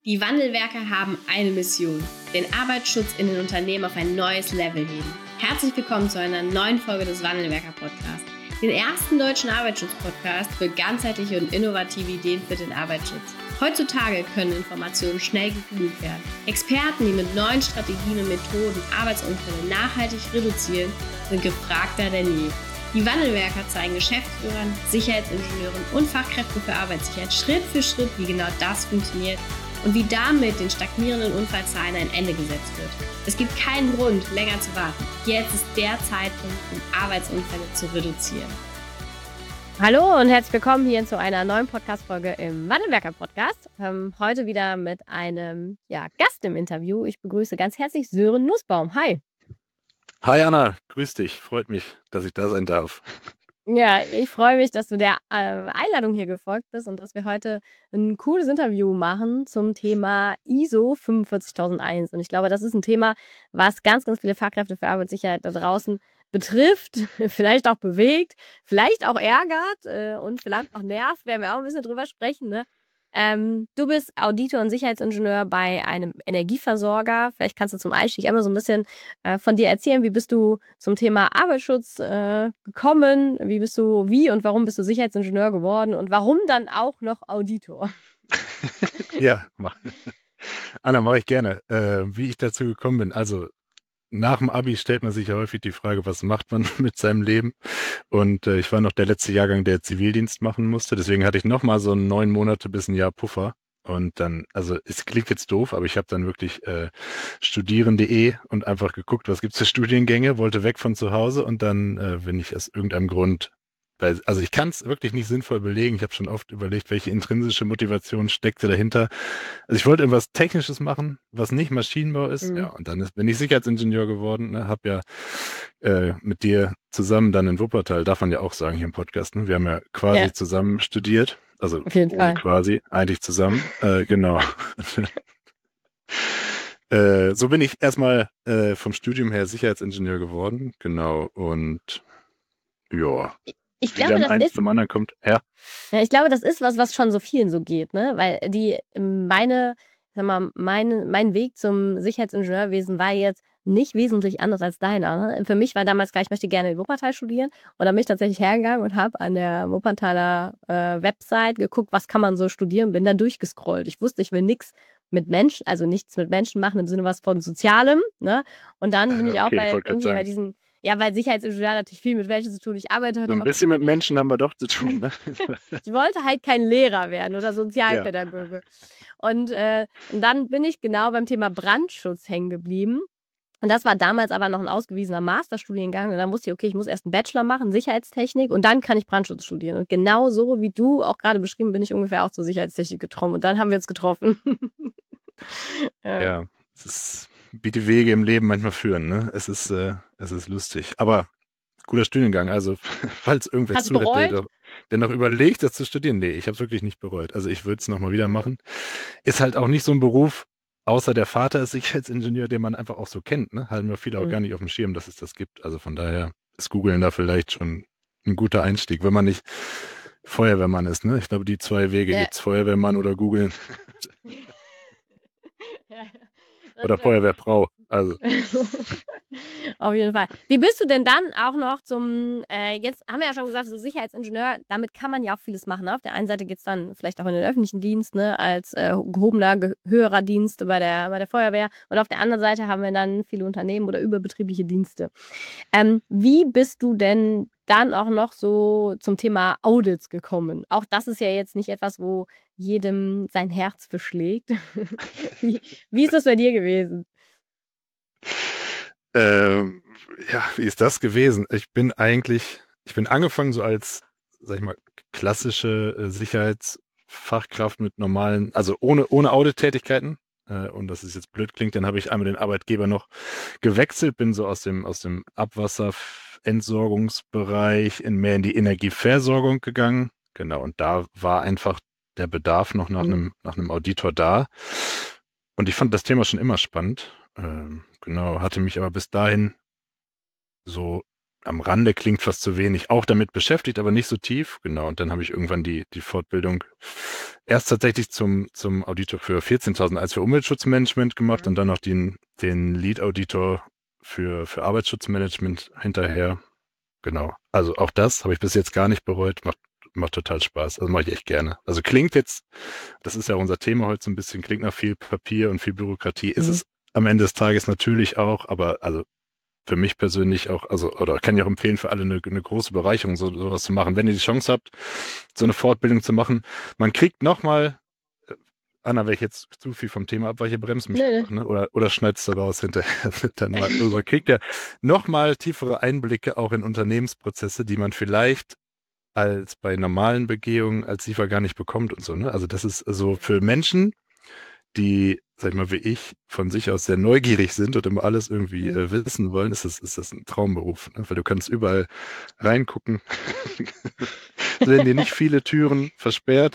Die Wandelwerker haben eine Mission: den Arbeitsschutz in den Unternehmen auf ein neues Level heben. Herzlich willkommen zu einer neuen Folge des Wandelwerker-Podcasts, den ersten deutschen Arbeitsschutz-Podcast für ganzheitliche und innovative Ideen für den Arbeitsschutz. Heutzutage können Informationen schnell gegoogelt werden. Experten, die mit neuen Strategien und Methoden Arbeitsunfälle nachhaltig reduzieren, sind gefragter denn je. Die Wandelwerker zeigen Geschäftsführern, Sicherheitsingenieuren und Fachkräften für Arbeitssicherheit Schritt für Schritt, wie genau das funktioniert und wie damit den stagnierenden Unfallzahlen ein Ende gesetzt wird. Es gibt keinen Grund, länger zu warten. Jetzt ist der Zeitpunkt, um Arbeitsunfälle zu reduzieren. Hallo und herzlich willkommen hier zu einer neuen Podcast-Folge im Wandelwerker-Podcast. Heute wieder mit einem Gast im Interview. Ich begrüße ganz herzlich Sören Nussbaum. Hi. Hi Anna, grüß dich. Freut mich, dass ich da sein darf. Ja, ich freue mich, dass du der Einladung hier gefolgt bist und dass wir heute ein cooles Interview machen zum Thema ISO 45001. Und ich glaube, das ist ein Thema, was ganz, ganz viele Fachkräfte für Arbeitssicherheit da draußen betrifft, vielleicht auch bewegt, vielleicht auch ärgert und vielleicht auch nervt, werden wir auch ein bisschen drüber sprechen, ne? Du bist Auditor und Sicherheitsingenieur bei einem Energieversorger. Vielleicht kannst du zum Einstieg einmal so ein bisschen von dir erzählen. Wie bist du zum Thema Arbeitsschutz gekommen? Wie und warum bist du Sicherheitsingenieur geworden? Und warum dann auch noch Auditor? Ja, Anna, mache ich gerne. Wie ich dazu gekommen bin, also nach dem Abi stellt man sich ja häufig die Frage, was macht man mit seinem Leben? Und ich war noch der letzte Jahrgang, der Zivildienst machen musste. Deswegen hatte ich noch mal so 9 Monate bis ein Jahr Puffer. Und dann, also es klingt jetzt doof, aber ich habe dann wirklich studieren.de und einfach geguckt, was gibt's für Studiengänge, wollte weg von zu Hause und dann bin ich aus irgendeinem Grund, also ich kann es wirklich nicht sinnvoll belegen. Ich habe schon oft überlegt, welche intrinsische Motivation steckte dahinter. Also ich wollte irgendwas Technisches machen, was nicht Maschinenbau ist. Ja, und dann bin ich Sicherheitsingenieur geworden. Ne, habe ja mit dir zusammen dann in Wuppertal, darf man ja auch sagen hier im Podcast, ne? Wir haben ja quasi zusammen studiert. Also Auf jeden Fall. quasi, eigentlich zusammen. Genau. So bin ich erstmal vom Studium her Sicherheitsingenieur geworden. Genau. Und ja. Ich Wie glaube, dann eins zum anderen kommt, ja. Ja, ich glaube, das ist was schon so vielen so geht, ne? Weil mein Weg zum Sicherheitsingenieurwesen war jetzt nicht wesentlich anders als deiner. Ne? Für mich war damals klar, ich möchte gerne in Wuppertal studieren. Und dann bin ich tatsächlich hergegangen und habe an der Wuppertaler Website geguckt, was kann man so studieren, bin dann durchgescrollt. Ich wusste, ich will nichts mit Menschen machen im Sinne was von Sozialem, ne? Und dann bin ich auch bei diesen. Ja, weil Sicherheitsingenieur natürlich viel mit Menschen zu tun. Ich arbeite so ein bisschen mit Menschen haben wir doch zu tun. Ne? Ich wollte halt kein Lehrer werden oder Sozialpädagoge. Ja. Und dann bin ich genau beim Thema Brandschutz hängen geblieben. Und das war damals aber noch ein ausgewiesener Masterstudiengang. Und dann wusste ich, okay, ich muss erst einen Bachelor machen, Sicherheitstechnik, und dann kann ich Brandschutz studieren. Und genau so, wie du auch gerade beschrieben, bin ich ungefähr auch zur Sicherheitstechnik gekommen. Und dann haben wir uns getroffen. Ja, es ist, wie die Wege im Leben manchmal führen. Ne? Es ist lustig. Aber guter Studiengang. Also, falls irgendwer zuhört, der noch überlegt, das zu studieren. Nee, ich habe es wirklich nicht bereut. Also, ich würde es nochmal wieder machen. Ist halt auch nicht so ein Beruf, außer der Vater ist Sicherheitsingenieur, den man einfach auch so kennt. Ne? Halten wir viele auch gar nicht auf dem Schirm, dass es das gibt. Also von daher ist Googlen da vielleicht schon ein guter Einstieg, wenn man nicht Feuerwehrmann ist. Ne? Ich glaube, die 2 Wege gibt's, Feuerwehrmann oder Googeln. Oder Feuerwehrfrau. Also. Auf jeden Fall. Wie bist du denn dann auch noch jetzt haben wir ja schon gesagt, so Sicherheitsingenieur, damit kann man ja auch vieles machen. Ne? Auf der einen Seite geht es dann vielleicht auch in den öffentlichen Dienst, ne, als gehobener, höherer Dienst bei der Feuerwehr. Und auf der anderen Seite haben wir dann viele Unternehmen oder überbetriebliche Dienste. Wie bist du denn dann auch noch so zum Thema Audits gekommen? Auch das ist ja jetzt nicht etwas, wo jedem sein Herz beschlägt. Wie ist das bei dir gewesen? Ja, wie ist das gewesen? Ich bin angefangen so als, sag ich mal, klassische Sicherheitsfachkraft mit normalen, also ohne Audit-Tätigkeiten. Und das ist jetzt blöd klingt, dann habe ich einmal den Arbeitgeber noch gewechselt, bin so aus dem Abwasserentsorgungsbereich mehr in die Energieversorgung gegangen. Genau, und da war einfach der Bedarf noch nach einem Auditor da. Und ich fand das Thema schon immer spannend. Genau, hatte mich aber bis dahin so am Rande klingt fast zu wenig, auch damit beschäftigt, aber nicht so tief. Genau, und dann habe ich irgendwann die Fortbildung erst tatsächlich zum Auditor für 14.001 für Umweltschutzmanagement gemacht und dann noch den Lead-Auditor für Arbeitsschutzmanagement hinterher. Genau, also auch das habe ich bis jetzt gar nicht bereut, macht total Spaß, also mache ich echt gerne. Also klingt jetzt, das ist ja unser Thema heute so ein bisschen, klingt nach viel Papier und viel Bürokratie, ist es am Ende des Tages natürlich auch, aber also für mich persönlich auch, also, oder kann ich auch empfehlen, für alle eine große Bereicherung, sowas zu machen. Wenn ihr die Chance habt, so eine Fortbildung zu machen, man kriegt nochmal, Anna, wenn ich jetzt zu viel vom Thema abweiche, bremst mich Nee, einfach, ne? Oder schneidest du raus hinterher dann mal rüber. Kriegt ja nochmal tiefere Einblicke auch in Unternehmensprozesse, die man vielleicht als bei normalen Begehungen als SIFA gar nicht bekommt und so, ne? Also das ist so für Menschen, die, sag ich mal, wie ich, von sich aus sehr neugierig sind und immer alles irgendwie wissen wollen, ist das ein Traumberuf, ne? Weil du kannst überall reingucken. Es werden dir nicht viele Türen versperrt.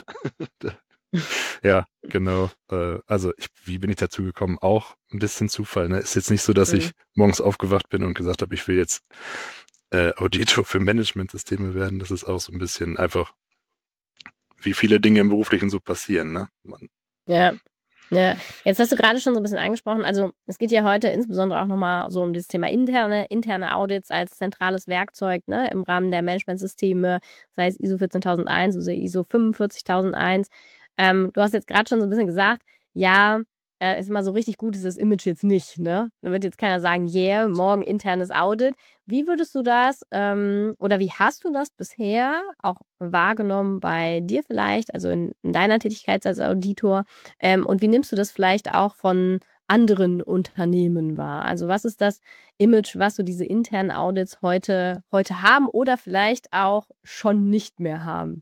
Ja, genau. Also wie bin ich dazu gekommen? Auch ein bisschen Zufall. Ne? Ist jetzt nicht so, dass ich morgens aufgewacht bin und gesagt habe, ich will jetzt Auditor für Managementsysteme werden. Das ist auch so ein bisschen einfach, wie viele Dinge im Beruflichen so passieren. Ne? Ja. Ja, jetzt hast du gerade schon so ein bisschen angesprochen, also es geht ja heute insbesondere auch nochmal so um das Thema interne Audits als zentrales Werkzeug, ne, im Rahmen der Managementsysteme, sei es ISO 14001 oder ISO 45001. Du hast jetzt gerade schon so ein bisschen gesagt, ja, ist mal so richtig gut ist das Image jetzt nicht, ne? Da wird jetzt keiner sagen, yeah, morgen internes Audit. Wie würdest du das oder wie hast du das bisher auch wahrgenommen bei dir vielleicht, also in deiner Tätigkeit als Auditor? Und wie nimmst du das vielleicht auch von anderen Unternehmen wahr? Also was ist das Image, was so diese internen Audits heute haben oder vielleicht auch schon nicht mehr haben?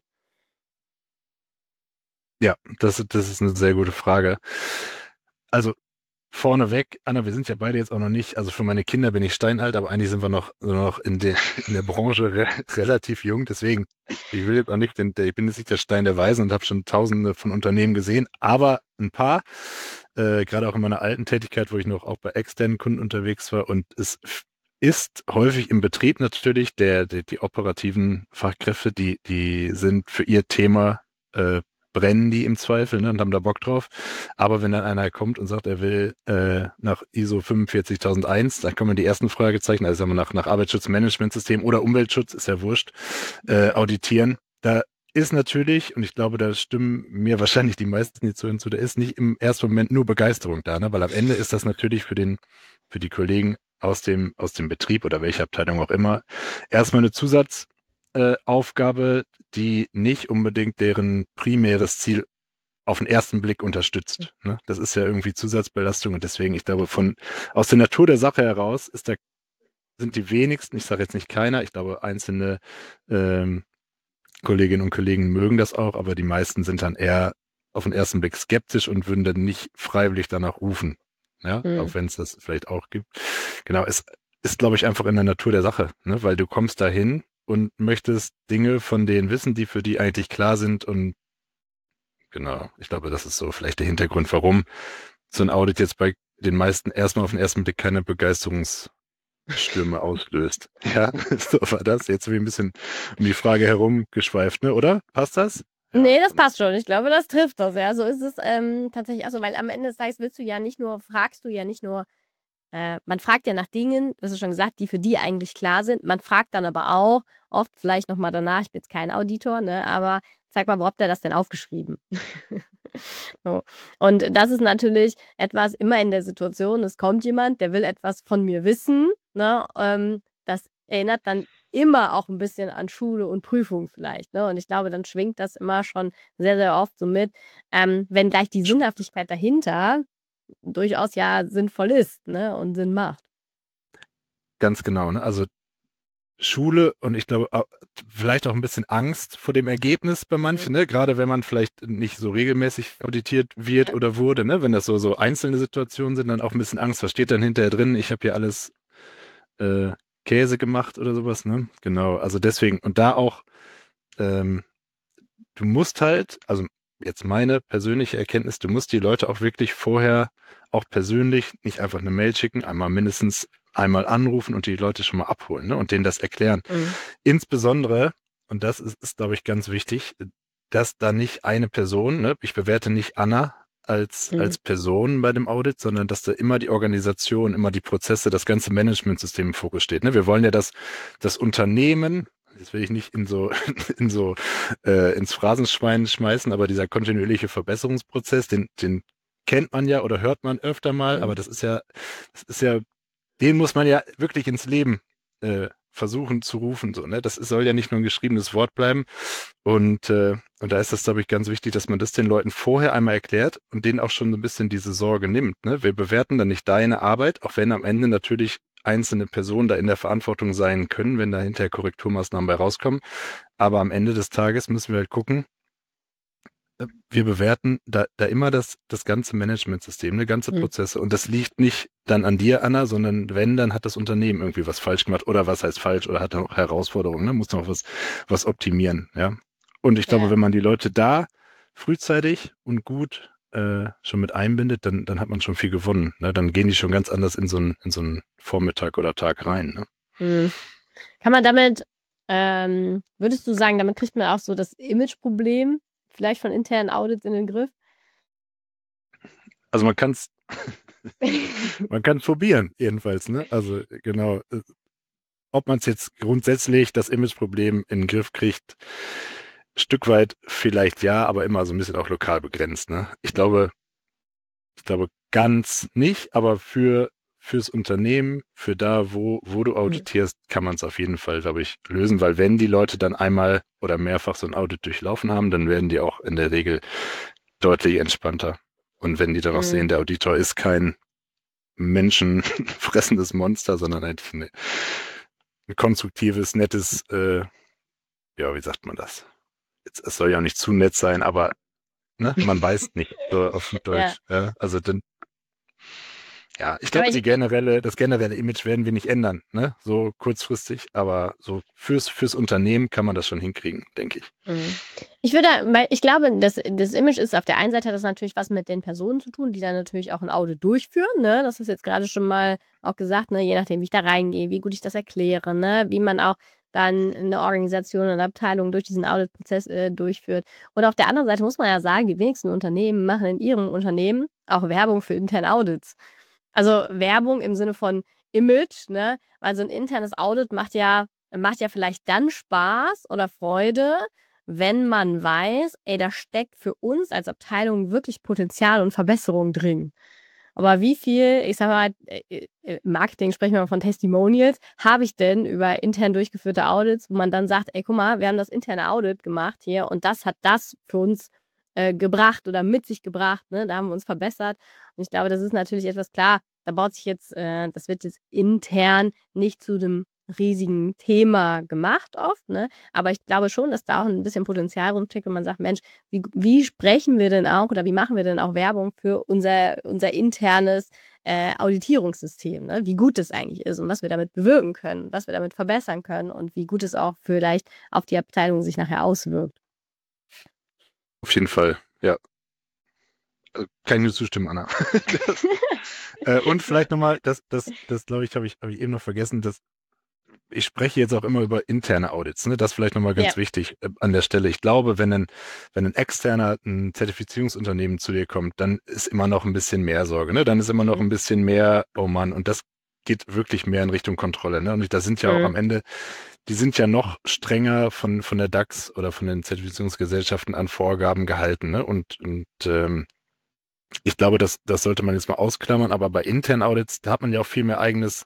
Ja, das ist eine sehr gute Frage. Also vorneweg, Anna, wir sind ja beide jetzt auch noch nicht, also für meine Kinder bin ich steinalt, aber eigentlich sind wir noch in der Branche relativ jung. Deswegen, ich will jetzt auch nicht, ich bin jetzt nicht der Stein der Weisen und habe schon tausende von Unternehmen gesehen, aber ein paar, gerade auch in meiner alten Tätigkeit, wo ich noch auch bei externen Kunden unterwegs war. Und es ist häufig im Betrieb natürlich die operativen Fachkräfte, die sind für ihr Thema brennen die im Zweifel, ne, und haben da Bock drauf. Aber wenn dann einer kommt und sagt, er will nach ISO 45001, da kommen die ersten Fragezeichen, also sagen wir nach Arbeitsschutzmanagementsystem oder Umweltschutz, ist ja wurscht, auditieren. Da ist natürlich, und ich glaube, da stimmen mir wahrscheinlich die meisten, die zuhören, zu, da ist nicht im ersten Moment nur Begeisterung da, ne? Weil am Ende ist das natürlich für die Kollegen aus dem Betrieb oder welche Abteilung auch immer erstmal eine Zusatzaufgabe, die nicht unbedingt deren primäres Ziel auf den ersten Blick unterstützt. Ne? Das ist ja irgendwie Zusatzbelastung und deswegen, ich glaube, aus der Natur der Sache heraus sind die wenigsten, ich sage jetzt nicht keiner, ich glaube, einzelne Kolleginnen und Kollegen mögen das auch, aber die meisten sind dann eher auf den ersten Blick skeptisch und würden dann nicht freiwillig danach rufen. Ja, auch wenn es das vielleicht auch gibt. Genau, es ist, glaube ich, einfach in der Natur der Sache, ne? Weil du kommst dahin und möchtest Dinge von denen wissen, die für die eigentlich klar sind und genau, ich glaube, das ist so vielleicht der Hintergrund, warum so ein Audit jetzt bei den meisten erstmal auf den ersten Blick keine Begeisterungsstürme auslöst. Ja, so war das. Jetzt bin ich ein bisschen um die Frage herumgeschweift, ne? Oder? Passt das? Ja. Nee, das passt schon. Ich glaube, das trifft das, ja. So ist es tatsächlich auch so, weil am Ende des Tages fragst du ja nicht nur, man fragt ja nach Dingen, du hast ja schon gesagt, die für die eigentlich klar sind. Man fragt dann aber auch oft vielleicht nochmal danach, ich bin jetzt kein Auditor, ne, aber zeig mal, wo habt ihr das denn aufgeschrieben? So. Und das ist natürlich etwas immer in der Situation, es kommt jemand, der will etwas von mir wissen, ne, das erinnert dann immer auch ein bisschen an Schule und Prüfung vielleicht, ne? Und ich glaube, dann schwingt das immer schon sehr, sehr oft so mit, wenn gleich die Sinnhaftigkeit dahinter durchaus ja sinnvoll ist, ne, und Sinn macht. Ganz genau, ne? Also Schule und ich glaube vielleicht auch ein bisschen Angst vor dem Ergebnis bei manchen, ne? Gerade wenn man vielleicht nicht so regelmäßig auditiert wird oder wurde, ne? Wenn das so einzelne Situationen sind, dann auch ein bisschen Angst. Was steht dann hinterher drin? Ich habe hier alles Käse gemacht oder sowas, ne? Genau, also deswegen und da auch du musst halt, also jetzt meine persönliche Erkenntnis, du musst die Leute auch wirklich vorher auch persönlich nicht einfach eine Mail schicken, einmal mindestens einmal anrufen und die Leute schon mal abholen, ne, und denen das erklären. Mhm. Insbesondere, und das ist, glaube ich, ganz wichtig, dass da nicht eine Person, ne, ich bewerte nicht Anna als Person bei dem Audit, sondern dass da immer die Organisation, immer die Prozesse, das ganze Managementsystem im Fokus steht. Ne? Wir wollen ja, dass das Unternehmen, das will ich nicht ins Phrasenschwein schmeißen, aber dieser kontinuierliche Verbesserungsprozess, den kennt man ja oder hört man öfter mal, aber das ist ja, den muss man ja wirklich ins Leben versuchen zu rufen, so, ne? Das soll ja nicht nur ein geschriebenes Wort bleiben. Und da ist das, glaube ich, ganz wichtig, dass man das den Leuten vorher einmal erklärt und denen auch schon so ein bisschen diese Sorge nimmt. Ne? Wir bewerten dann nicht deine Arbeit, auch wenn am Ende natürlich einzelne Personen da in der Verantwortung sein können, wenn da hinterher Korrekturmaßnahmen bei rauskommen. Aber am Ende des Tages müssen wir halt gucken, wir bewerten da immer das ganze Managementsystem, ne, ganze Prozesse. Und das liegt nicht dann an dir, Anna, sondern wenn, dann hat das Unternehmen irgendwie was falsch gemacht oder was heißt falsch oder hat noch Herausforderungen, ne, muss noch was optimieren, ja. Und ich glaube, wenn man die Leute da frühzeitig und gut schon mit einbindet, dann hat man schon viel gewonnen. Ne? Dann gehen die schon ganz anders in so einen Vormittag oder Tag rein. Ne? Kann man damit, würdest du sagen, damit kriegt man auch so das Imageproblem vielleicht von internen Audits in den Griff? Also man kann es probieren, jedenfalls, ne? Also genau. Ob man es jetzt grundsätzlich das Imageproblem in den Griff kriegt, Stück weit vielleicht ja, aber immer so ein bisschen auch lokal begrenzt, ne? Ich glaube ganz nicht, aber fürs Unternehmen, für da, wo du auditierst, kann man es auf jeden Fall, glaube ich, lösen, weil wenn die Leute dann einmal oder mehrfach so ein Audit durchlaufen haben, dann werden die auch in der Regel deutlich entspannter. Und wenn die dann auch sehen, der Auditor ist kein menschenfressendes Monster, sondern eigentlich ein konstruktives, nettes, wie sagt man das? Jetzt, es soll ja auch nicht zu nett sein, aber ne, man weiß nicht, so auf gut Deutsch. Ja. Also dann, ich glaube, das generelle Image werden wir nicht ändern, ne? So kurzfristig, aber so fürs Unternehmen kann man das schon hinkriegen, denke ich. Ich glaube, das Image ist auf der einen Seite, das natürlich was mit den Personen zu tun, die dann natürlich auch ein Audit durchführen, ne? Das ist jetzt gerade schon mal auch gesagt, ne? Je nachdem, wie ich da reingehe, wie gut ich das erkläre, ne? Wie man auch dann eine Organisation und Abteilung durch diesen Audit-Prozess durchführt. Und auf der anderen Seite muss man ja sagen, die wenigsten Unternehmen machen in ihrem Unternehmen auch Werbung für interne Audits. Also Werbung im Sinne von Image, ne? Weil so ein internes Audit macht ja vielleicht dann Spaß oder Freude, wenn man weiß, ey, da steckt für uns als Abteilung wirklich Potenzial und Verbesserung drin. Aber wie viel, ich sag mal, im Marketing sprechen wir mal von Testimonials, habe ich denn über intern durchgeführte Audits, wo man dann sagt, ey, guck mal, wir haben das interne Audit gemacht hier und das hat das für uns gebracht oder mit sich gebracht, ne? Da haben wir uns verbessert. Und ich glaube, das ist natürlich etwas klar, da baut sich jetzt, das wird jetzt intern nicht zu einem riesigen Thema gemacht oft, ne? Aber ich glaube schon, dass da auch ein bisschen Potenzial rumsteckt, wenn man sagt, Mensch, wie sprechen wir denn auch oder wie machen wir denn auch Werbung für unser internes Auditierungssystem, ne? Wie gut es eigentlich ist und was wir damit bewirken können, was wir damit verbessern können und wie gut es auch vielleicht auf die Abteilung sich nachher auswirkt. Auf jeden Fall, ja. Kann ich nur zustimmen, Anna. Und vielleicht nochmal, das glaube ich, habe ich eben noch vergessen, ich spreche jetzt auch immer über interne Audits, ne? Das vielleicht nochmal ganz wichtig an der Stelle. Ich glaube, wenn ein externer, ein Zertifizierungsunternehmen zu dir kommt, dann ist immer noch ein bisschen mehr Sorge, ne? Dann ist immer noch ein bisschen mehr, oh Mann, und das geht wirklich mehr in Richtung Kontrolle, ne? Und da sind ja auch am Ende, die sind ja noch strenger von der DAX oder von den Zertifizierungsgesellschaften an Vorgaben gehalten, ne? Und ich glaube, das sollte man jetzt mal ausklammern, aber bei internen Audits, da hat man ja auch viel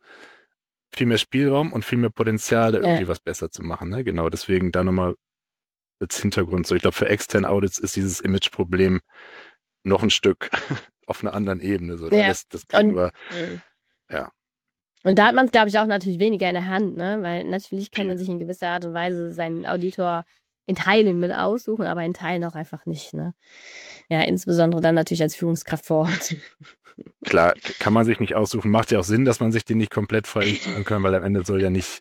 mehr Spielraum und viel mehr Potenzial, da irgendwie was besser zu machen. Ne? Genau, deswegen da nochmal als Hintergrund. So, ich glaube, für externe Audits ist dieses Image-Problem noch ein Stück auf einer anderen Ebene. So, das kriegen wir, Und da hat man es, glaube ich, auch natürlich weniger in der Hand, ne? Weil natürlich kann man sich in gewisser Art und Weise seinen Auditor in Teilen mit aussuchen, aber in Teilen auch einfach nicht, ne? Ja, insbesondere dann natürlich als Führungskraft vor Ort. Klar, kann man sich nicht aussuchen. Macht ja auch Sinn, dass man sich den nicht komplett frei kann, weil am Ende soll ja nicht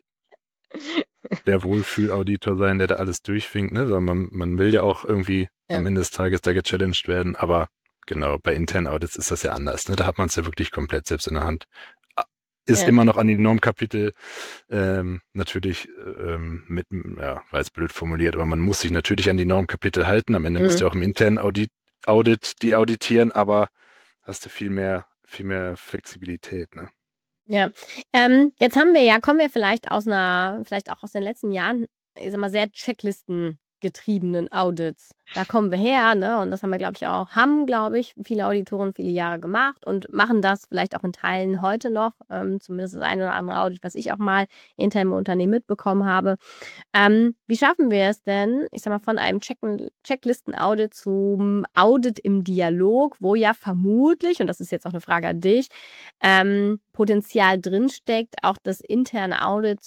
der Wohlfühlauditor sein, der da alles durchfinkt, ne? Sondern man will ja auch irgendwie am Ende des Tages da gechallenged werden. Aber genau, bei internen Audits ist das ja anders, ne? Da hat man es ja wirklich komplett selbst in der Hand. ist Ja. immer noch an die Normkapitel natürlich war jetzt blöd formuliert, aber man muss sich natürlich an die Normkapitel halten. Am Ende musst Mhm. du auch im internen Audit die auditieren, aber hast du viel mehr Flexibilität, ne? Ja. Jetzt kommen wir vielleicht auch aus den letzten Jahren, ich sag mal, sehr checklistengetriebenen Audits. Da kommen wir her, ne? Und das haben, glaube ich, viele Auditoren viele Jahre gemacht und machen das vielleicht auch in Teilen heute noch. Zumindest das eine oder andere Audit, was ich auch mal intern im Unternehmen mitbekommen habe. Wie schaffen wir es denn, ich sag mal, von einem Checklisten-Audit zum Audit im Dialog, wo ja vermutlich, und das ist jetzt auch eine Frage an dich, Potenzial drinsteckt, auch das interne Audit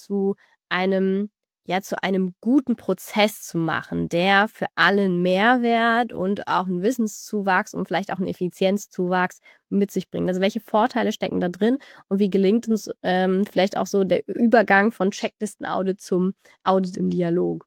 zu einem guten Prozess zu machen, der für alle einen Mehrwert und auch einen Wissenszuwachs und vielleicht auch einen Effizienzzuwachs mit sich bringt. Also welche Vorteile stecken da drin und wie gelingt uns vielleicht auch so der Übergang von Checklisten-Audit zum Audit im Dialog?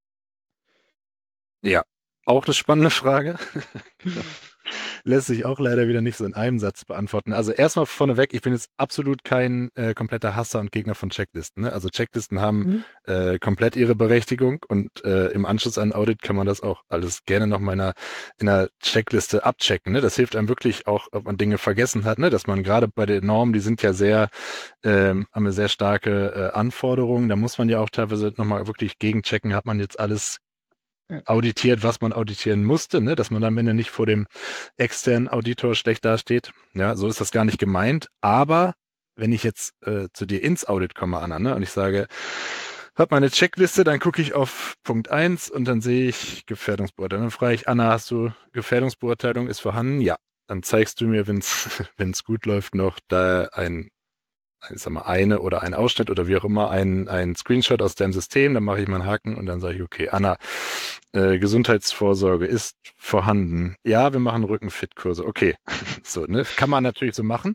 Ja, auch eine spannende Frage. Genau. Lässt sich auch leider wieder nicht so in einem Satz beantworten. Also erstmal vorneweg, ich bin jetzt absolut kein kompletter Hasser und Gegner von Checklisten. Ne? Also Checklisten haben Mhm. komplett ihre Berechtigung und im Anschluss an Audit kann man das auch alles gerne noch mal in einer Checkliste abchecken. Ne? Das hilft einem wirklich auch, ob man Dinge vergessen hat, ne? Dass man gerade bei den Normen, die sind ja haben eine sehr starke Anforderungen. Da muss man ja auch teilweise nochmal wirklich gegenchecken, hat man jetzt alles auditiert, was man auditieren musste, ne? Dass man am Ende nicht vor dem externen Auditor schlecht dasteht. Ja, so ist das gar nicht gemeint. Aber wenn ich jetzt zu dir ins Audit komme, Anna, ne, und ich sage, hab meine Checkliste, dann gucke ich auf Punkt 1 und dann sehe ich Gefährdungsbeurteilung. Dann frage ich, Anna, hast du Gefährdungsbeurteilung ist vorhanden? Ja. Dann zeigst du mir, wenn es gut läuft, noch da ich sag mal, eine oder ein Ausschnitt oder wie auch immer, ein Screenshot aus deinem System, dann mache ich mal einen Haken und dann sage ich, okay, Anna, Gesundheitsvorsorge ist vorhanden. Ja, wir machen Rückenfit-Kurse. Okay, so, ne? Kann man natürlich so machen.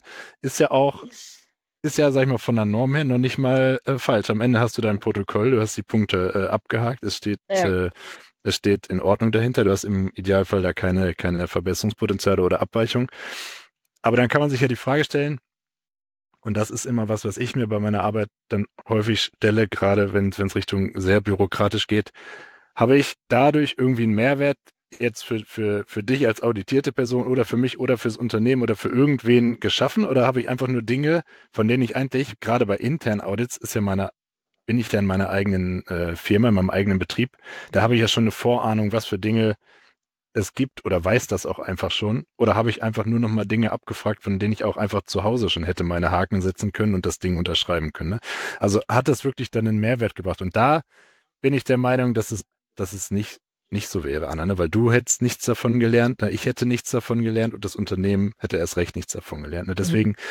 Ist ja, sag ich mal, von der Norm her noch nicht mal falsch. Am Ende hast du dein Protokoll, du hast die Punkte abgehakt, Ja. es steht in Ordnung dahinter, du hast im Idealfall da keine Verbesserungspotenziale oder Abweichung. Aber dann kann man sich ja die Frage stellen, und das ist immer was ich mir bei meiner Arbeit dann häufig stelle, gerade wenn es Richtung sehr bürokratisch geht. Habe ich dadurch irgendwie einen Mehrwert jetzt für dich als auditierte Person oder für mich oder fürs Unternehmen oder für irgendwen geschaffen? Oder habe ich einfach nur Dinge, von denen ich eigentlich, gerade bei internen Audits, bin ich da in meiner eigenen Firma, in meinem eigenen Betrieb, da habe ich ja schon eine Vorahnung, was für Dinge es gibt oder weiß das auch einfach schon? Oder habe ich einfach nur noch mal Dinge abgefragt, von denen ich auch einfach zu Hause schon hätte meine Haken setzen können und das Ding unterschreiben können? Ne? Also hat das wirklich dann einen Mehrwert gebracht? Und da bin ich der Meinung, dass es nicht so wäre, Anna, ne? Weil du hättest nichts davon gelernt, ne? Ich hätte nichts davon gelernt und das Unternehmen hätte erst recht nichts davon gelernt. Ne? Mhm. Deswegen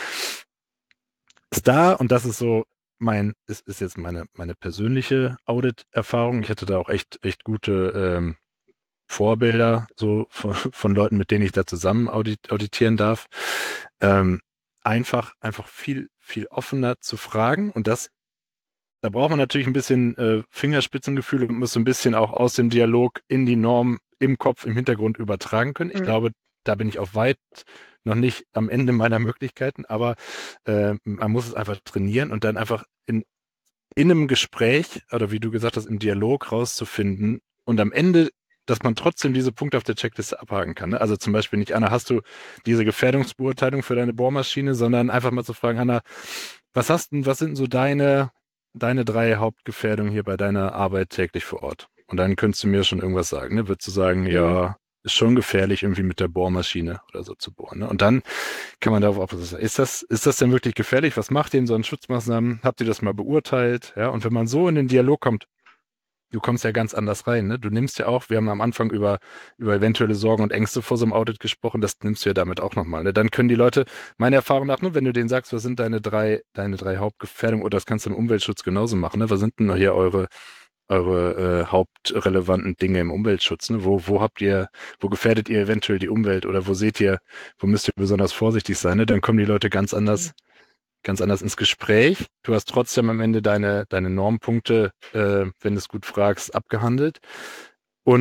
ist da, und das ist so ist jetzt meine persönliche Audit-Erfahrung. Ich hatte da auch echt gute Vorbilder so von Leuten, mit denen ich da zusammen auditieren darf. Ähm, einfach viel offener zu fragen und da braucht man natürlich ein bisschen Fingerspitzengefühl und muss so ein bisschen auch aus dem Dialog in die Norm im Kopf, im Hintergrund übertragen können. Ich Mhm. glaube, da bin ich auf weit noch nicht am Ende meiner Möglichkeiten, aber man muss es einfach trainieren und dann einfach in einem Gespräch oder wie du gesagt hast, im Dialog rauszufinden und am Ende, dass man trotzdem diese Punkte auf der Checkliste abhaken kann. Ne? Also zum Beispiel nicht, Anna, hast du diese Gefährdungsbeurteilung für deine Bohrmaschine, sondern einfach mal zu fragen, Anna, was sind so deine drei Hauptgefährdungen hier bei deiner Arbeit täglich vor Ort? Und dann könntest du mir schon irgendwas sagen. Ne? Würdest du sagen, Mhm. ja, ist schon gefährlich, irgendwie mit der Bohrmaschine oder so zu bohren. Ne? Und dann kann man darauf auch sagen, ist das denn wirklich gefährlich? Was macht ihr in so einen Schutzmaßnahmen? Habt ihr das mal beurteilt? Ja, und wenn man so in den Dialog kommt, du kommst ja ganz anders rein, ne? Du nimmst ja auch, wir haben am Anfang über eventuelle Sorgen und Ängste vor so einem Audit gesprochen, das nimmst du ja damit auch nochmal, ne? Dann können die Leute, meiner Erfahrung nach, ne, wenn du denen sagst, was sind deine drei Hauptgefährdungen, oder das kannst du im Umweltschutz genauso machen, ne? Was sind denn hier eure hauptrelevanten Dinge im Umweltschutz, ne? Wo gefährdet ihr eventuell die Umwelt oder wo müsst ihr besonders vorsichtig sein, ne? Dann kommen die Leute ganz anders ins Gespräch. Du hast trotzdem am Ende deine Normpunkte, wenn du es gut fragst, abgehandelt. Und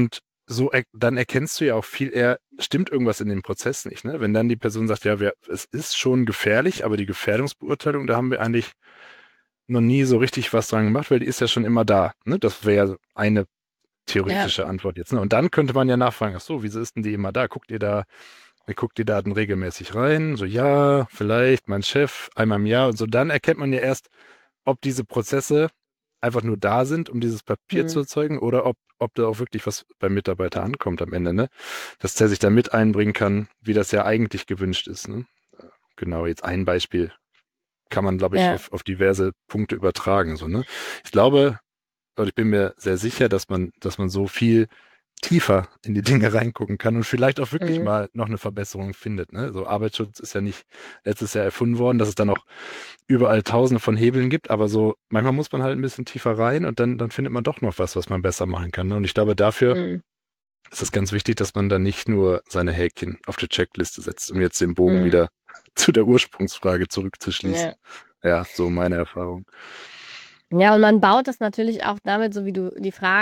dann erkennst du ja auch viel eher, stimmt irgendwas in dem Prozess nicht, ne? Wenn dann die Person sagt, ja, es ist schon gefährlich, aber die Gefährdungsbeurteilung, da haben wir eigentlich noch nie so richtig was dran gemacht, weil die ist ja schon immer da, ne? Das wäre eine Ja. theoretische Antwort jetzt, ne? Und dann könnte man ja nachfragen, ach so, wieso ist denn die immer da? Guckt die Daten regelmäßig rein? So, ja, vielleicht mein Chef einmal im Jahr und so. Dann erkennt man ja erst, ob diese Prozesse einfach nur da sind, um dieses Papier zu Hm. erzeugen, oder ob da auch wirklich was beim Mitarbeiter ankommt am Ende, ne? Dass der sich da mit einbringen kann, wie das ja eigentlich gewünscht ist, ne? Genau, jetzt ein Beispiel kann man, glaube ich, Ja. auf diverse Punkte übertragen, so, ne? Ich glaube, oder ich bin mir sehr sicher, dass man so viel tiefer in die Dinge reingucken kann und vielleicht auch wirklich Mhm. mal noch eine Verbesserung findet, ne? So Arbeitsschutz ist ja nicht letztes Jahr erfunden worden, dass es dann auch überall Tausende von Hebeln gibt, aber so manchmal muss man halt ein bisschen tiefer rein und dann findet man doch noch was man besser machen kann, ne? Und ich glaube, dafür Mhm. ist es ganz wichtig, dass man dann nicht nur seine Häkchen auf die Checkliste setzt, um jetzt den Bogen Mhm. wieder zu der Ursprungsfrage zurückzuschließen. Ja. Ja, so meine Erfahrung. Ja, und man baut das natürlich auch damit, so wie du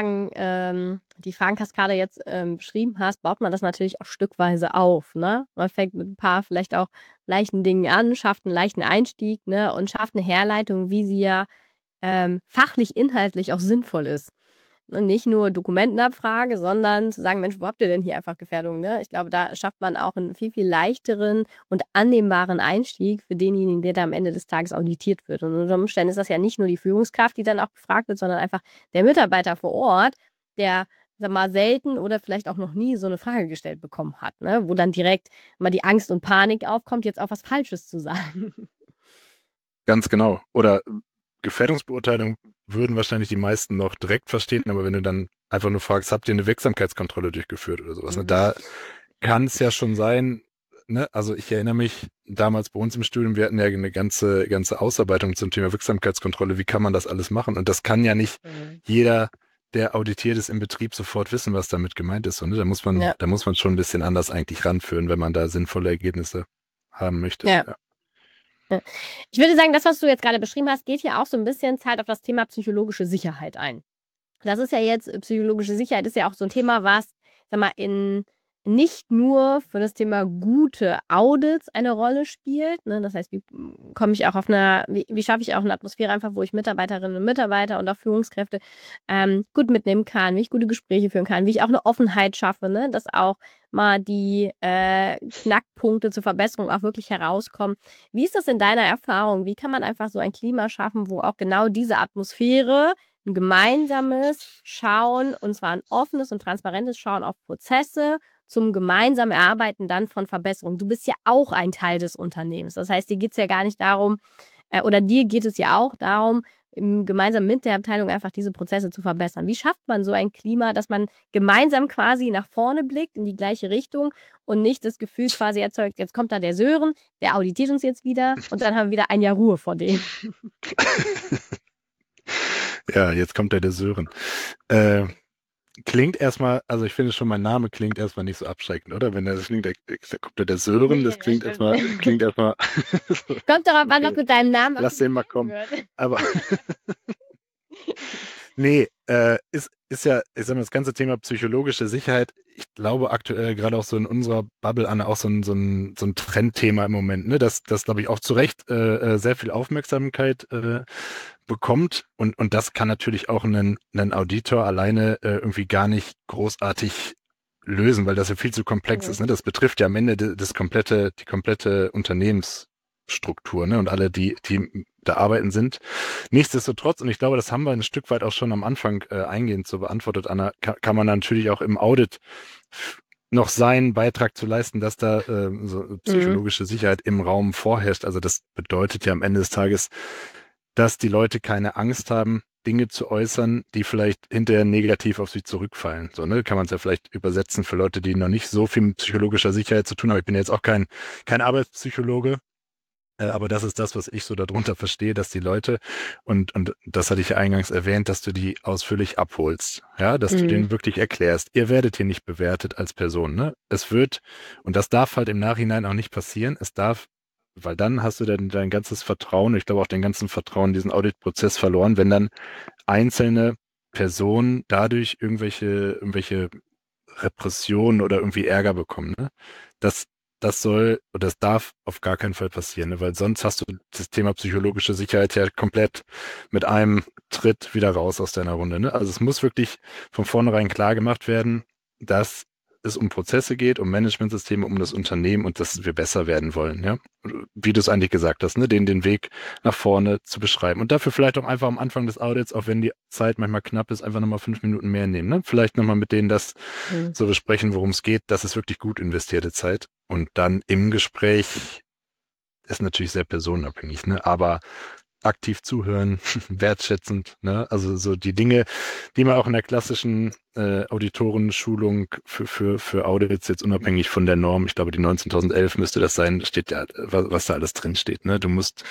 die Fragenkaskade jetzt beschrieben hast, baut man das natürlich auch stückweise auf, ne? Man fängt mit ein paar vielleicht auch leichten Dingen an, schafft einen leichten Einstieg, ne, und schafft eine Herleitung, wie sie ja fachlich, inhaltlich auch sinnvoll ist. Und nicht nur Dokumentenabfrage, sondern zu sagen: „Mensch, wo habt ihr denn hier einfach Gefährdungen?", ne? Ich glaube, da schafft man auch einen viel, viel leichteren und annehmbaren Einstieg für denjenigen, der da am Ende des Tages auditiert wird. Und unter Umständen ist das ja nicht nur die Führungskraft, die dann auch gefragt wird, sondern einfach der Mitarbeiter vor Ort, der, sage mal, selten oder vielleicht auch noch nie so eine Frage gestellt bekommen hat, ne, wo dann direkt mal die Angst und Panik aufkommt, jetzt auch was Falsches zu sagen. Ganz genau. Oder Gefährdungsbeurteilung würden wahrscheinlich die meisten noch direkt verstehen, aber wenn du dann einfach nur fragst, habt ihr eine Wirksamkeitskontrolle durchgeführt oder sowas, ne? Mhm. Da kann es ja schon sein, ne? Also ich erinnere mich damals bei uns im Studium, wir hatten ja eine ganze Ausarbeitung zum Thema Wirksamkeitskontrolle. Wie kann man das alles machen? Und das kann ja nicht Mhm. jeder, der auditiert ist im Betrieb, sofort wissen, was damit gemeint ist. So, ne? Ja, Da muss man schon ein bisschen anders eigentlich ranführen, wenn man da sinnvolle Ergebnisse haben möchte. ja. Ja. Ja. Ich würde sagen, das, was du jetzt gerade beschrieben hast, geht hier auch so ein bisschen zahlt auf das Thema psychologische Sicherheit ein. Das ist ja jetzt psychologische Sicherheit ist ja auch so ein Thema, was, sag mal, in nicht nur für das Thema gute Audits eine Rolle spielt, ne? Das heißt, wie schaffe ich auch eine Atmosphäre einfach, wo ich Mitarbeiterinnen und Mitarbeiter und auch Führungskräfte, gut mitnehmen kann, wie ich gute Gespräche führen kann, wie ich auch eine Offenheit schaffe, ne, dass auch mal die, Knackpunkte zur Verbesserung auch wirklich herauskommen. Wie ist das in deiner Erfahrung? Wie kann man einfach so ein Klima schaffen, wo auch genau diese Atmosphäre, ein gemeinsames Schauen, und zwar ein offenes und transparentes Schauen auf Prozesse zum gemeinsamen Erarbeiten dann von Verbesserungen. Du bist ja auch ein Teil des Unternehmens. Das heißt, dir geht's ja gar nicht darum oder dir geht es ja auch darum, gemeinsam mit der Abteilung einfach diese Prozesse zu verbessern. Wie schafft man so ein Klima, dass man gemeinsam quasi nach vorne blickt in die gleiche Richtung und nicht das Gefühl quasi erzeugt, jetzt kommt da der Sören, der auditiert uns jetzt wieder und dann haben wir wieder ein Jahr Ruhe vor dem. Ja, jetzt kommt der Sören. Äh, Klingt erstmal, also ich finde schon, mein Name klingt erstmal nicht so abschreckend, oder? Wenn das klingt, da kommt der Sören, das Nee, das stimmt. klingt erstmal, Kommt darauf an, was okay, mit deinem Namen lass den mal assoziiert kommen. wird. Aber nee, ist ja, ich sag mal, das ganze Thema psychologische Sicherheit, ich glaube aktuell gerade auch so in unserer Bubble, Anne, auch so ein Trendthema im Moment, ne? Das glaube ich auch zu Recht sehr viel Aufmerksamkeit bekommt und das kann natürlich auch einen Auditor alleine irgendwie gar nicht großartig lösen, weil das ja viel zu komplex Mhm. ist, ne? Das betrifft ja am Ende die komplette Unternehmensstruktur, ne? Und alle, die da arbeiten sind. Nichtsdestotrotz, und ich glaube, das haben wir ein Stück weit auch schon am Anfang eingehend so beantwortet, Anna, kann man natürlich auch im Audit noch seinen Beitrag zu leisten, dass da so Mhm. psychologische Sicherheit im Raum vorherrscht. Also das bedeutet ja am Ende des Tages, dass die Leute keine Angst haben, Dinge zu äußern, die vielleicht hinterher negativ auf sie zurückfallen. So, ne, kann man es ja vielleicht übersetzen für Leute, die noch nicht so viel mit psychologischer Sicherheit zu tun haben. Ich bin jetzt auch kein Arbeitspsychologe, aber das ist das, was ich so darunter verstehe, dass die Leute, und das hatte ich ja eingangs erwähnt, dass du die ausführlich abholst. Ja, dass du Mhm. denen wirklich erklärst, ihr werdet hier nicht bewertet als Person, ne? Es wird, und das darf halt im Nachhinein auch nicht passieren, es darf, weil dann hast du dein ganzes Vertrauen, ich glaube auch den ganzen Vertrauen in diesen Auditprozess verloren, wenn dann einzelne Personen dadurch irgendwelche Repression oder irgendwie Ärger bekommen. Ne? Das, das soll oder das darf auf gar keinen Fall passieren, ne? Weil sonst hast du das Thema psychologische Sicherheit ja komplett mit einem Tritt wieder raus aus deiner Runde. Ne? Also es muss wirklich von vornherein klar gemacht werden, dass es um Prozesse geht, um Managementsysteme, um das Unternehmen und dass wir besser werden wollen. Ja? Wie du es eigentlich gesagt hast, ne? Den Weg nach vorne zu beschreiben. Und dafür vielleicht auch einfach am Anfang des Audits, auch wenn die Zeit manchmal knapp ist, einfach nochmal 5 Minuten mehr nehmen. Ne? Vielleicht nochmal mit denen das Mhm. so besprechen, worum es geht. Das ist wirklich gut investierte Zeit. Und dann im Gespräch ist natürlich sehr personenabhängig, ne? Aber aktiv zuhören, wertschätzend, ne? Also so die Dinge, die man auch in der klassischen Auditorenschulung für Audits jetzt unabhängig von der Norm, ich glaube die 19.011 müsste das sein, steht ja, was da alles drin steht, ne? Du musst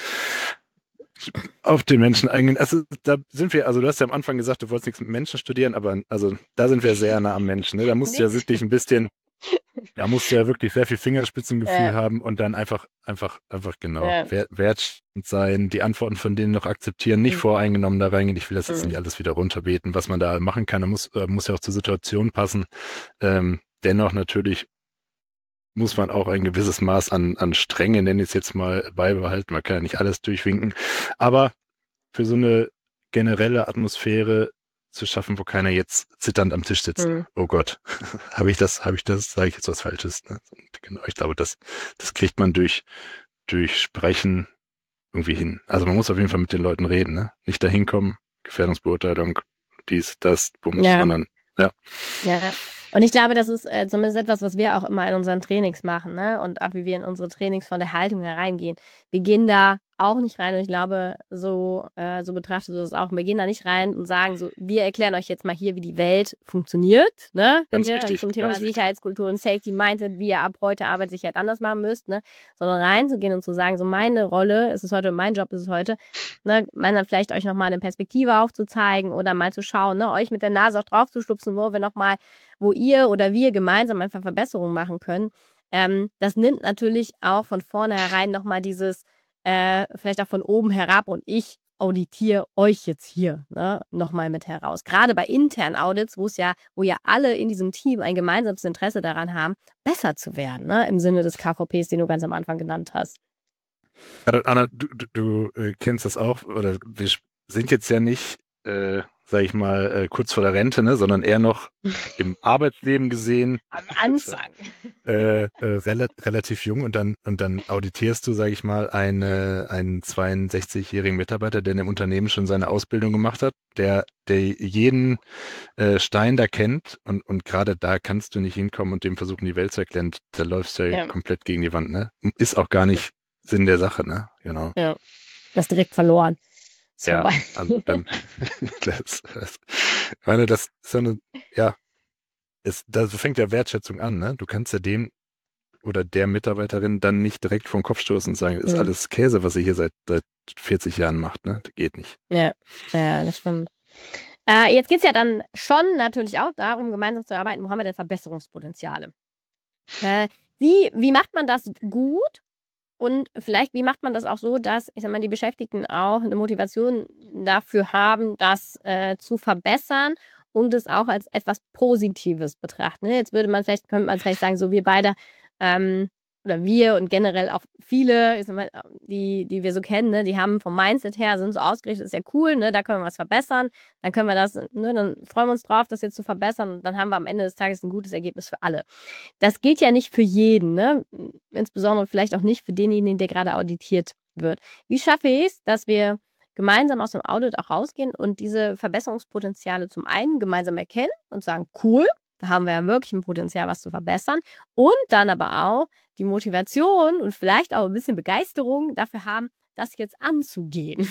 auf den Menschen eingehen. Also da sind wir, also du hast ja am Anfang gesagt, du wolltest nichts mit Menschen studieren, aber also da sind wir sehr nah am Menschen, ne? Da musst du ja Nix. wirklich ein bisschen, da musst du ja wirklich sehr viel Fingerspitzengefühl Ja, haben und dann einfach genau ja. wertschätzend sein, die Antworten von denen noch akzeptieren, nicht Mhm. voreingenommen da reingehen. Ich will das jetzt Mhm. nicht alles wieder runterbeten, was man da machen kann. Da muss ja auch zur Situation passen. Dennoch natürlich muss man auch ein gewisses Maß an Strenge, nenne ich es jetzt mal, beibehalten. Man kann ja nicht alles durchwinken. Aber für so eine generelle Atmosphäre zu schaffen, wo keiner jetzt zitternd am Tisch sitzt. Mhm. Oh Gott, habe ich das, sage ich jetzt was Falsches. Ne? Und genau, ich glaube, das kriegt man durch Sprechen irgendwie hin. Also man muss auf jeden Fall mit den Leuten reden, ne? Nicht dahin kommen, Gefährdungsbeurteilung, dies, das, Bums, Ja. sondern ja. Ja, und ich glaube, das ist zumindest etwas, was wir auch immer in unseren Trainings machen, ne? Und auch wie wir in unsere Trainings von der Haltung hereingehen. Wir gehen da auch nicht rein und ich glaube, so betrachtest du das auch. Wir gehen da nicht rein und sagen so, wir erklären euch jetzt mal hier, wie die Welt funktioniert, ne? Ganz Hier wichtig, zum Thema ganz wichtig. Sicherheitskultur und Safety Mindset, wie ihr ab heute Arbeitssicherheit anders machen müsst, ne? Sondern reinzugehen und zu sagen, so meine Rolle ist es heute, mein Job ist es heute, ne? Dann vielleicht euch nochmal eine Perspektive aufzuzeigen oder mal zu schauen, ne? Euch mit der Nase auch drauf zu stupsen, wo ihr oder wir gemeinsam einfach Verbesserungen machen können. Das nimmt natürlich auch von vornherein nochmal dieses, vielleicht auch von oben herab und ich auditiere euch jetzt hier, ne, nochmal mit heraus. Gerade bei internen Audits, wo ja alle in diesem Team ein gemeinsames Interesse daran haben, besser zu werden, ne, im Sinne des KVPs, den du ganz am Anfang genannt hast. Anna, du kennst das auch, oder wir sind jetzt ja nicht, sag ich mal, kurz vor der Rente, ne, sondern eher noch im Arbeitsleben gesehen, Am Anfang. relativ jung und dann auditierst du, sage ich mal, einen 62-jährigen Mitarbeiter, der in dem Unternehmen schon seine Ausbildung gemacht hat, der jeden Stein da kennt und gerade da kannst du nicht hinkommen und dem versuchen, die Welt zu erklären. Da läufst du ja Ja, komplett gegen die Wand, ne? Ist auch gar nicht Sinn der Sache, ne? Genau. ja. Das direkt verloren. So. Ja, also dann, ich meine, das ist so eine, ja, da fängt ja Wertschätzung an, ne? Du kannst ja dem oder der Mitarbeiterin dann nicht direkt vor den Kopf stoßen und sagen, das ist Mhm. alles Käse, was ihr hier seit 40 Jahren macht, ne? Das geht nicht. Ja, ja, das stimmt. Jetzt geht es ja dann schon natürlich auch darum, gemeinsam zu arbeiten, wo haben wir denn Verbesserungspotenziale? Äh, wie macht man das gut? Und vielleicht, wie macht man das auch so, dass, ich sag mal, die Beschäftigten auch eine Motivation dafür haben, das zu verbessern und es auch als etwas Positives betrachten. Ne? Jetzt könnte man vielleicht sagen, so wir beide oder wir und generell auch viele, ich sag mal, die wir so kennen, ne, die haben vom Mindset her, sind so ausgerichtet, ist ja cool, ne, da können wir was verbessern, dann können wir das, ne, dann freuen wir uns drauf, das jetzt zu verbessern und dann haben wir am Ende des Tages ein gutes Ergebnis für alle. Das gilt ja nicht für jeden, ne? Insbesondere vielleicht auch nicht für denjenigen, der gerade auditiert wird. Wie schaffe ich es, dass wir gemeinsam aus dem Audit auch rausgehen und diese Verbesserungspotenziale zum einen gemeinsam erkennen und sagen, cool, da haben wir ja wirklich ein Potenzial, was zu verbessern und dann aber auch die Motivation und vielleicht auch ein bisschen Begeisterung dafür haben, das jetzt anzugehen.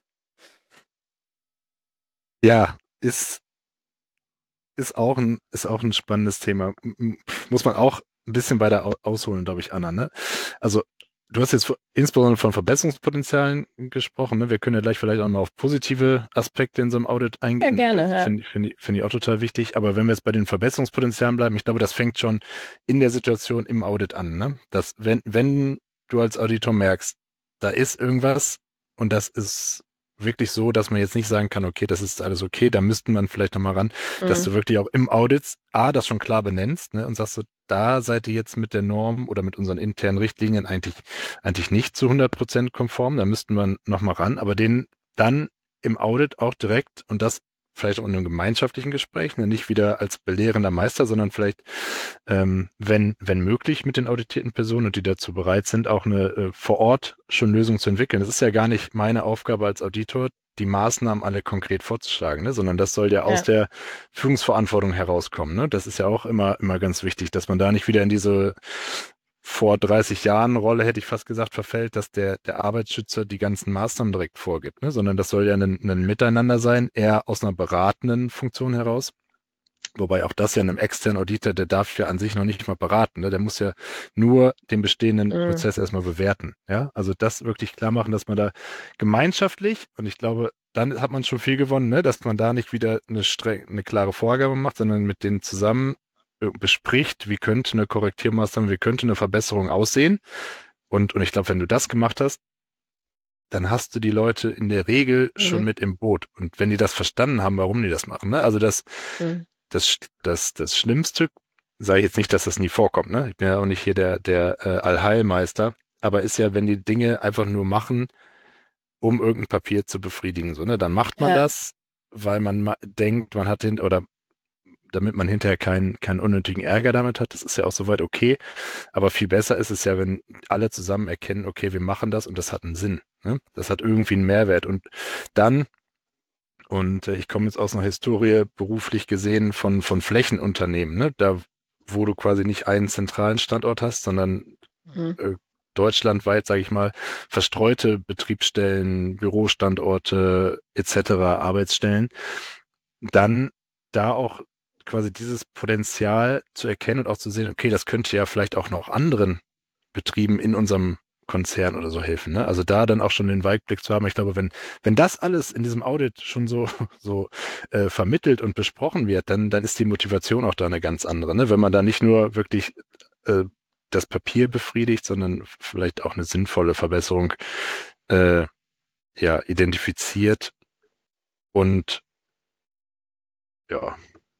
Ja, ist auch ein spannendes Thema. Muss man auch ein bisschen weiter ausholen, glaube ich, Anna, ne? Also, du hast jetzt insbesondere von Verbesserungspotenzialen gesprochen, ne? Wir können ja gleich vielleicht auch mal auf positive Aspekte in so einem Audit Ja, eingehen. gerne, ja. Finde ich auch total wichtig. Aber wenn wir jetzt bei den Verbesserungspotenzialen bleiben, ich glaube, das fängt schon in der Situation im Audit an, ne? Dass, wenn du als Auditor merkst, da ist irgendwas und das ist wirklich so, dass man jetzt nicht sagen kann, okay, das ist alles okay, da müssten man vielleicht nochmal ran, dass Mhm. du wirklich auch im Audit das schon klar benennst, ne, und sagst so, da seid ihr jetzt mit der Norm oder mit unseren internen Richtlinien eigentlich nicht zu 100% konform, da müssten wir nochmal ran, aber den dann im Audit auch direkt und das vielleicht auch in einem gemeinschaftlichen Gespräch, ne, nicht wieder als belehrender Meister, sondern vielleicht, wenn möglich mit den auditierten Personen und die dazu bereit sind, auch eine vor Ort schon Lösung zu entwickeln. Das ist ja gar nicht meine Aufgabe als Auditor, die Maßnahmen alle konkret vorzuschlagen, ne, sondern das soll ja aus Ja. der Führungsverantwortung herauskommen. Ne? Das ist ja auch immer ganz wichtig, dass man da nicht wieder in diese vor 30 Jahren Rolle, hätte ich fast gesagt, verfällt, dass der Arbeitsschützer die ganzen Maßnahmen direkt vorgibt, ne? Sondern das soll ja ein Miteinander sein, eher aus einer beratenden Funktion heraus. Wobei auch das ja einem externen Auditor, der darf ja an sich noch nicht mal beraten, ne? Der muss ja nur den bestehenden Mhm. Prozess erstmal bewerten. Ja, also das wirklich klar machen, dass man da gemeinschaftlich, und ich glaube, dann hat man schon viel gewonnen, ne? Dass man da nicht wieder eine klare Vorgabe macht, sondern mit denen zusammen bespricht, wie könnte eine Korrektiermaßnahme, wie könnte eine Verbesserung aussehen. Und ich glaube, wenn du das gemacht hast, dann hast du die Leute in der Regel schon Mhm. mit im Boot. Und wenn die das verstanden haben, warum die das machen, ne? Also Mhm. das Schlimmste, sage ich jetzt nicht, dass das nie vorkommt, ne? Ich bin ja auch nicht hier der Allheilmeister, aber ist ja, wenn die Dinge einfach nur machen, um irgendein Papier zu befriedigen, so, ne? Dann macht man Ja. das, weil man denkt, man hat den, oder damit man hinterher keinen unnötigen Ärger damit hat. Das ist ja auch soweit okay. Aber viel besser ist es ja, wenn alle zusammen erkennen, okay, wir machen das und das hat einen Sinn. Ne? Das hat irgendwie einen Mehrwert. Und dann, ich komme jetzt aus einer Historie beruflich gesehen von Flächenunternehmen, ne? Da, wo du quasi nicht einen zentralen Standort hast, sondern Mhm. äh, deutschlandweit, sage ich mal, verstreute Betriebsstellen, Bürostandorte etc., Arbeitsstellen, dann da auch quasi dieses Potenzial zu erkennen und auch zu sehen, okay, das könnte ja vielleicht auch noch anderen Betrieben in unserem Konzern oder so helfen. Ne? Also da dann auch schon den Weitblick zu haben. Ich glaube, wenn das alles in diesem Audit schon so vermittelt und besprochen wird, dann ist die Motivation auch da eine ganz andere. Ne? Wenn man da nicht nur wirklich äh, das Papier befriedigt, sondern vielleicht auch eine sinnvolle Verbesserung äh, ja, identifiziert und ja,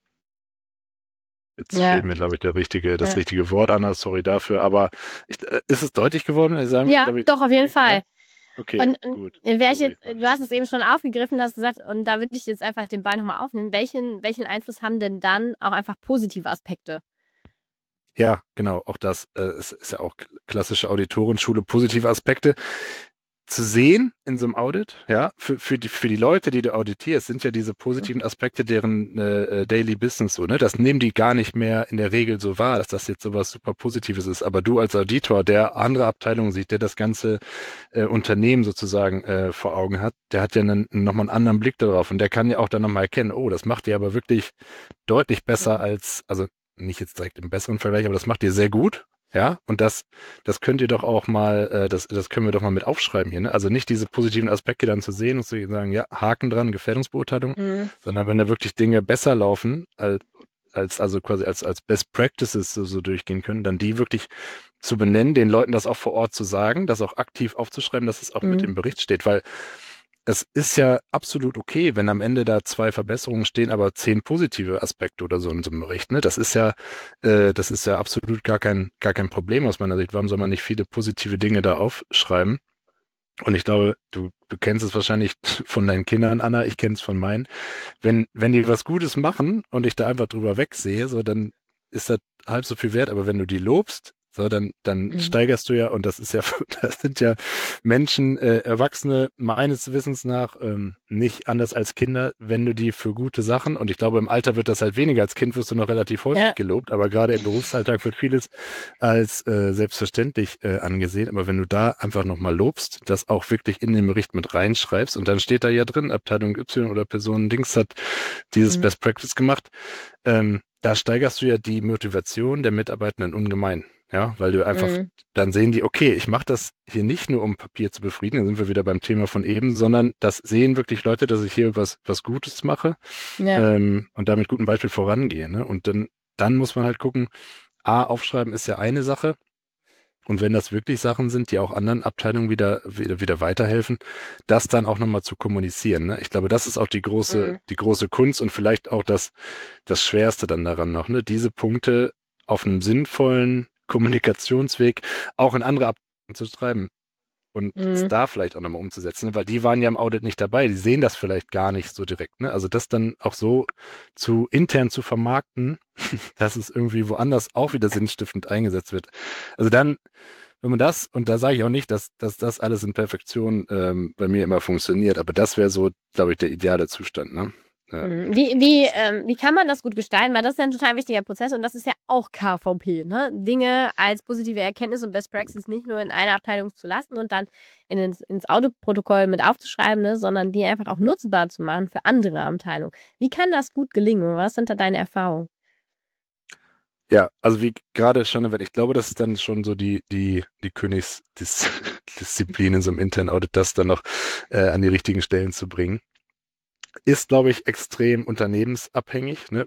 jetzt fehlt Ja. mir, glaube ich, das Ja. richtige Wort, Anna, sorry dafür, aber ist es deutlich geworden? Ich sagen, Ja, glaube ich, doch, auf jeden ja? Fall. Okay, Und gut. wäre ich Sorry. jetzt, du hast es eben schon aufgegriffen, hast gesagt, und da würde ich jetzt einfach den Ball nochmal aufnehmen. Welchen Einfluss haben denn dann auch einfach positive Aspekte? Ja, genau, auch das ist ja auch klassische Auditorenschule, positive Aspekte zu sehen in so einem Audit, ja, für die Leute, die du auditierst, sind ja diese positiven Aspekte deren Daily Business so, ne? Das nehmen die gar nicht mehr in der Regel so wahr, dass das jetzt sowas super Positives ist. Aber du als Auditor, der andere Abteilungen sieht, der das ganze Unternehmen sozusagen vor Augen hat, der hat ja nochmal einen anderen Blick darauf und der kann ja auch dann nochmal erkennen, oh, das macht ihr aber wirklich deutlich besser Mhm. als, also nicht jetzt direkt im besseren Vergleich, aber das macht ihr sehr gut. Ja, und das könnt ihr doch auch mal, das können wir doch mal mit aufschreiben hier, ne? Also nicht diese positiven Aspekte dann zu sehen und zu sagen, ja, Haken dran, Gefährdungsbeurteilung, Mhm. sondern wenn da wirklich Dinge besser laufen, als also quasi als Best Practices so durchgehen können, dann die wirklich zu benennen, den Leuten das auch vor Ort zu sagen, das auch aktiv aufzuschreiben, dass es auch mit Mhm. im Bericht steht, weil es ist ja absolut okay, wenn am Ende da 2 Verbesserungen stehen, aber 10 positive Aspekte oder so in so einem Bericht. Ne? Das ist ja absolut gar kein Problem aus meiner Sicht. Warum soll man nicht viele positive Dinge da aufschreiben? Und ich glaube, du kennst es wahrscheinlich von deinen Kindern, Anna, ich kenne es von meinen. Wenn die was Gutes machen und ich da einfach drüber wegsehe, so, dann ist das halb so viel wert. Aber wenn du die lobst, so, dann Mhm. steigerst du ja, und das ist ja, das sind ja Menschen, Erwachsene meines Wissens nach, nicht anders als Kinder, wenn du die für gute Sachen, und ich glaube, im Alter wird das halt weniger, als Kind wirst du noch relativ häufig Ja. gelobt, aber gerade im Berufsalltag wird vieles als selbstverständlich angesehen. Aber wenn du da einfach nochmal lobst, das auch wirklich in den Bericht mit reinschreibst, und dann steht da ja drin, Abteilung Y oder Person Dings hat dieses Mhm. Best Practice gemacht, da steigerst du ja die Motivation der Mitarbeitenden ungemein. Ja, weil du einfach, Mhm. dann sehen die, okay, ich mache das hier nicht nur, um Papier zu befriedigen, dann sind wir wieder beim Thema von eben, sondern das sehen wirklich Leute, dass ich hier was Gutes mache, Ja. und da mit gutem Beispiel vorangehe. Ne? Und dann muss man halt gucken, A, aufschreiben ist ja eine Sache, Und wenn das wirklich Sachen sind, die auch anderen Abteilungen wieder weiterhelfen, das dann auch nochmal zu kommunizieren. Ne? Ich glaube, das ist auch Mhm. die große Kunst und vielleicht auch das Schwerste dann daran noch, ne? Diese Punkte auf einem sinnvollen Kommunikationsweg auch in andere Abteilungen zu treiben und es Mhm. da vielleicht auch nochmal umzusetzen, ne? Weil die waren ja im Audit nicht dabei, die sehen das vielleicht gar nicht so direkt. Ne? Also das dann auch so intern zu vermarkten, dass es irgendwie woanders auch wieder sinnstiftend eingesetzt wird. Also dann, wenn man das, und da sage ich auch nicht, dass das alles in Perfektion bei mir immer funktioniert, aber das wäre so, glaube ich, der ideale Zustand. Ne? Ja. Wie kann man das gut gestalten? Weil das ist ja ein total wichtiger Prozess und das ist ja auch KVP, ne? Dinge als positive Erkenntnis und Best Practice nicht nur in einer Abteilung zu lassen und dann ins Auditprotokoll mit aufzuschreiben, ne? Sondern die einfach auch nutzbar zu machen für andere Abteilungen. Wie kann das gut gelingen? Was sind da deine Erfahrungen? Ja, also wie gerade schon erwähnt, ich glaube, das ist dann schon so die Königsdisziplin in so einem internen Audit, das dann noch an die richtigen Stellen zu bringen. Ist, glaube ich, extrem unternehmensabhängig, ne?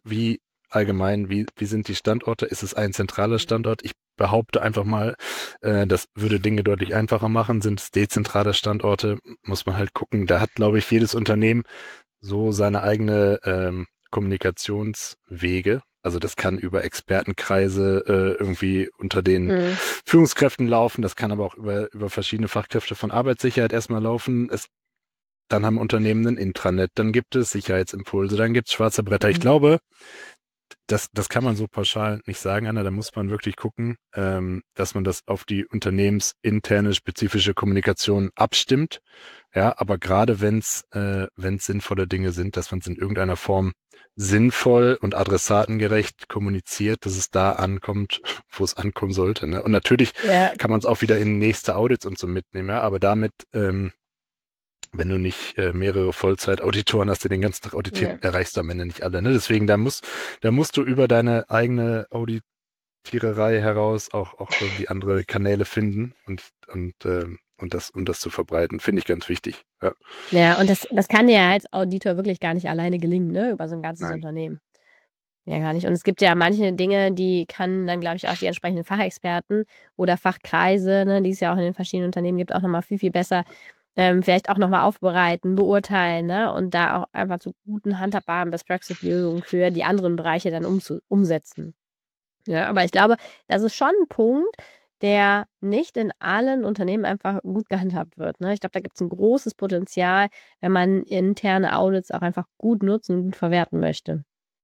Wie sind die Standorte? Ist es ein zentraler Standort? Ich behaupte einfach mal, das würde Dinge deutlich einfacher machen. Sind es dezentrale Standorte? Muss man halt gucken. Da hat, glaube ich, jedes Unternehmen so seine eigene Kommunikationswege. Also das kann über Expertenkreise irgendwie unter den Mhm. Führungskräften laufen. Das kann aber auch über verschiedene Fachkräfte von Arbeitssicherheit erstmal laufen. Dann haben Unternehmen ein Intranet, dann gibt es Sicherheitsimpulse, dann gibt es schwarze Bretter. Ich glaube, das kann man so pauschal nicht sagen, Anna. Da muss man wirklich gucken, dass man das auf die unternehmensinterne spezifische Kommunikation abstimmt. Ja, aber gerade wenn es sinnvolle Dinge sind, dass man es in irgendeiner Form sinnvoll und adressatengerecht kommuniziert, dass es da ankommt, wo es ankommen sollte. Ne? Und natürlich Ja. kann man es auch wieder in nächste Audits und so mitnehmen, ja, aber damit wenn du nicht mehrere Vollzeit-Auditoren hast, die den ganzen Tag auditieren, Ja. erreichst du am Ende nicht alle. Ne? Deswegen, da musst du über deine eigene Auditiererei heraus auch irgendwie andere Kanäle finden und das zu verbreiten, finde ich ganz wichtig. Ja. Ja, und das kann dir ja als Auditor wirklich gar nicht alleine gelingen, ne? Über so ein ganzes Nein. Unternehmen. Ja, gar nicht. Und es gibt ja manche Dinge, die kann dann, glaube ich, auch die entsprechenden Fachexperten oder Fachkreise, ne, die es ja auch in den verschiedenen Unternehmen gibt, auch noch mal viel, viel besser, vielleicht auch noch mal aufbereiten, beurteilen, ne, und da auch einfach zu guten, handhabbaren Best-Practice-Lösungen für die anderen Bereiche dann umsetzen. Ja, aber ich glaube, das ist schon 'n Punkt, der nicht in allen Unternehmen einfach gut gehandhabt wird, ne? Ich glaube, da gibt's 'n großes Potenzial, wenn man interne Audits auch einfach gut nutzen und gut verwerten möchte.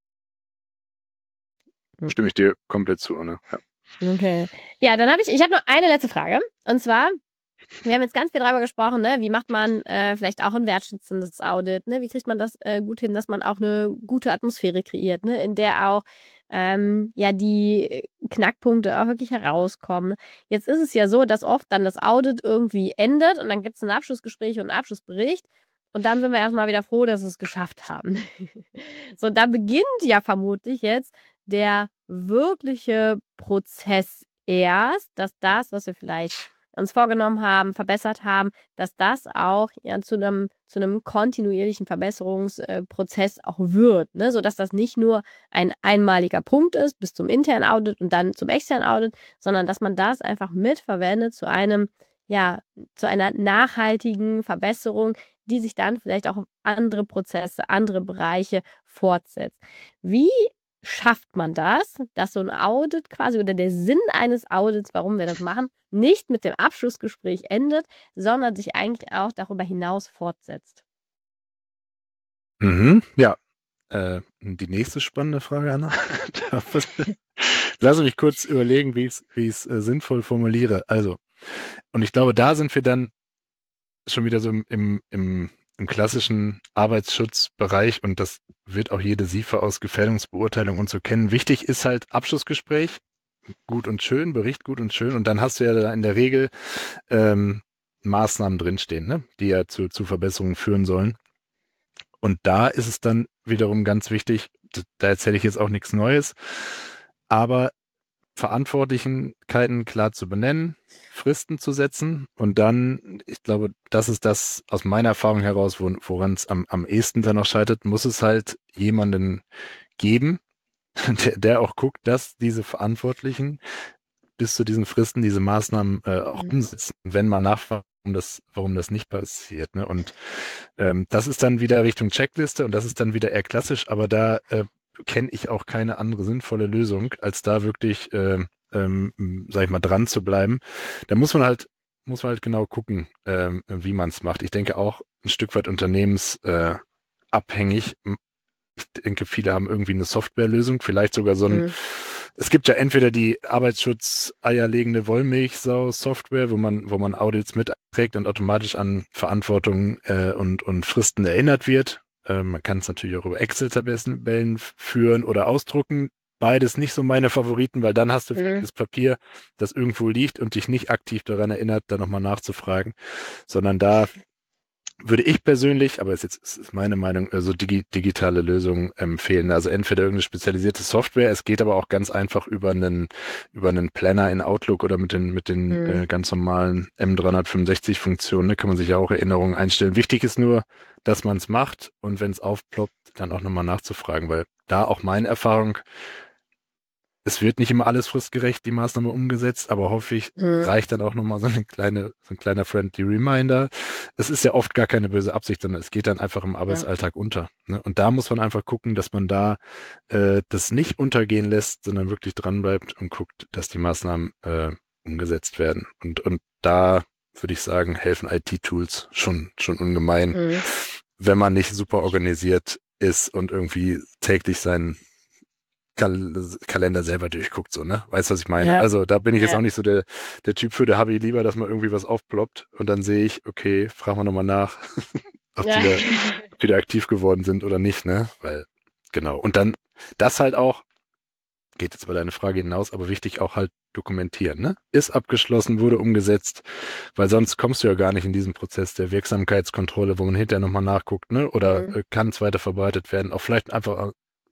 Hm. Stimme ich dir komplett zu, ne? Ja. Okay. Ja, dann ich habe noch eine letzte Frage. Und zwar, wir haben jetzt ganz viel darüber gesprochen, ne, wie macht man, vielleicht auch ein wertschätzendes Audit, ne? Wie kriegt man das, gut hin, dass man auch eine gute Atmosphäre kreiert, ne, in der auch, ja, die Knackpunkte auch wirklich herauskommen. Jetzt ist es ja so, dass oft dann das Audit irgendwie endet und dann gibt's 'n Abschlussgespräch und 'n Abschlussbericht und dann sind wir erst mal wieder froh, dass wir's geschafft haben. So, da beginnt ja vermutlich jetzt der wirkliche Prozess erst, dass das, was wir vielleicht uns vorgenommen haben, verbessert haben, dass das auch ja zu einem kontinuierlichen Verbesserungsprozess Prozess auch wird, ne? Sodass das nicht nur ein einmaliger Punkt ist bis zum internen Audit und dann zum externen Audit, sondern dass man das einfach mitverwendet zu einem ja, zu einer nachhaltigen Verbesserung, die sich dann vielleicht auch auf andere Prozesse, andere Bereiche fortsetzt. Wie schafft man das, dass so 'n Audit quasi oder der Sinn eines Audits, warum wir das machen, nicht mit dem Abschlussgespräch endet, sondern sich eigentlich auch darüber hinaus fortsetzt? Mhm, ja. Die nächste spannende Frage, Anna. Lass mich kurz überlegen, wie ich es sinnvoll formuliere. Also, und ich glaube, da sind wir dann schon wieder so im klassischen Arbeitsschutzbereich und das wird auch jede SIFA aus Gefährdungsbeurteilung und so kennen. Wichtig ist halt Abschlussgespräch, gut und schön, Bericht gut und schön und dann hast du ja da in der Regel ähm, Maßnahmen drinstehen, ne, die ja zu Verbesserungen führen sollen. Und da ist es dann wiederum ganz wichtig, da erzähle ich jetzt auch nichts Neues, aber Verantwortlichkeiten klar zu benennen, Fristen zu setzen und dann, ich glaube, das ist das aus meiner Erfahrung heraus, woran es am ehesten dann noch scheitert, muss es halt jemanden geben, der auch guckt, dass diese Verantwortlichen bis zu diesen Fristen diese Maßnahmen auch Mhm. umsetzen, wenn man nachfragt, warum das nicht passiert. Ne? Und das ist dann wieder Richtung Checkliste und das ist dann wieder eher klassisch, aber da kenne ich auch keine andere sinnvolle Lösung, als da wirklich, sag ich mal, dran zu bleiben. Da muss man halt genau gucken, wie man es macht. Ich denke auch ein Stück weit unternehmensabhängig. Ich denke, viele haben irgendwie eine Softwarelösung, vielleicht sogar so ein, Mhm. es gibt ja entweder die Arbeitsschutz-eierlegende Wollmilchsau-Software, wo man Audits mitträgt und automatisch an Verantwortung und Fristen erinnert wird. Man kann es natürlich auch über Excel-Tabellen führen oder ausdrucken. Beides nicht so meine Favoriten, weil dann hast du Mhm. das Papier, das irgendwo liegt und dich nicht aktiv daran erinnert, da nochmal nachzufragen, sondern da würde ich persönlich, aber ist meine Meinung, so digitale Lösungen empfehlen. Also entweder irgendeine spezialisierte Software, es geht aber auch ganz einfach über einen Planner in Outlook oder mit den Mhm. ganz normalen M365-Funktionen, ne, kann man sich ja auch Erinnerungen einstellen. Wichtig ist nur, dass man es macht und wenn es aufploppt, dann auch nochmal nachzufragen, weil da auch meine Erfahrung, es wird nicht immer alles fristgerecht, die Maßnahme umgesetzt, aber häufig Mhm. reicht dann auch nochmal so ein kleiner friendly Reminder. Es ist ja oft gar keine böse Absicht, sondern es geht dann einfach im Ja. Arbeitsalltag unter. Ne? Und da muss man einfach gucken, dass man da das nicht untergehen lässt, sondern wirklich dranbleibt und guckt, dass die Maßnahmen umgesetzt werden. Und da würde ich sagen, helfen IT-Tools schon ungemein, Mhm. wenn man nicht super organisiert ist und irgendwie täglich seinen Kalender selber durchguckt, so, ne? Weißt du, was ich meine? Ja. Also da bin ich jetzt Ja. auch nicht so der Typ für, da habe ich lieber, dass mal irgendwie was aufploppt und dann sehe ich, okay, fragen wir nochmal nach, ob Ja. die da aktiv geworden sind oder nicht, ne? Weil, genau. Und dann das halt auch, geht jetzt bei deiner Frage hinaus, aber wichtig auch halt dokumentieren, ne? Ist abgeschlossen, wurde umgesetzt, weil sonst kommst du ja gar nicht in diesen Prozess der Wirksamkeitskontrolle, wo man hinterher nochmal nachguckt, ne? Oder Mhm. kann es weiter verbreitet werden? Auch vielleicht einfach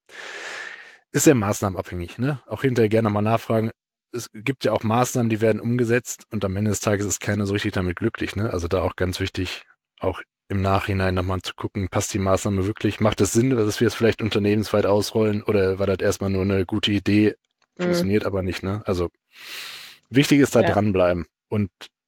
ist sehr maßnahmenabhängig, ne? Auch hinterher gerne mal nachfragen. Es gibt ja auch Maßnahmen, die werden umgesetzt und am Ende des Tages ist keiner so richtig damit glücklich, ne? Also da auch ganz wichtig, auch im Nachhinein nochmal zu gucken, passt die Maßnahme wirklich? Macht es Sinn, dass wir es vielleicht unternehmensweit ausrollen oder war das erstmal nur eine gute Idee, Mhm. funktioniert aber nicht, ne? Also wichtig ist da Ja. dranbleiben und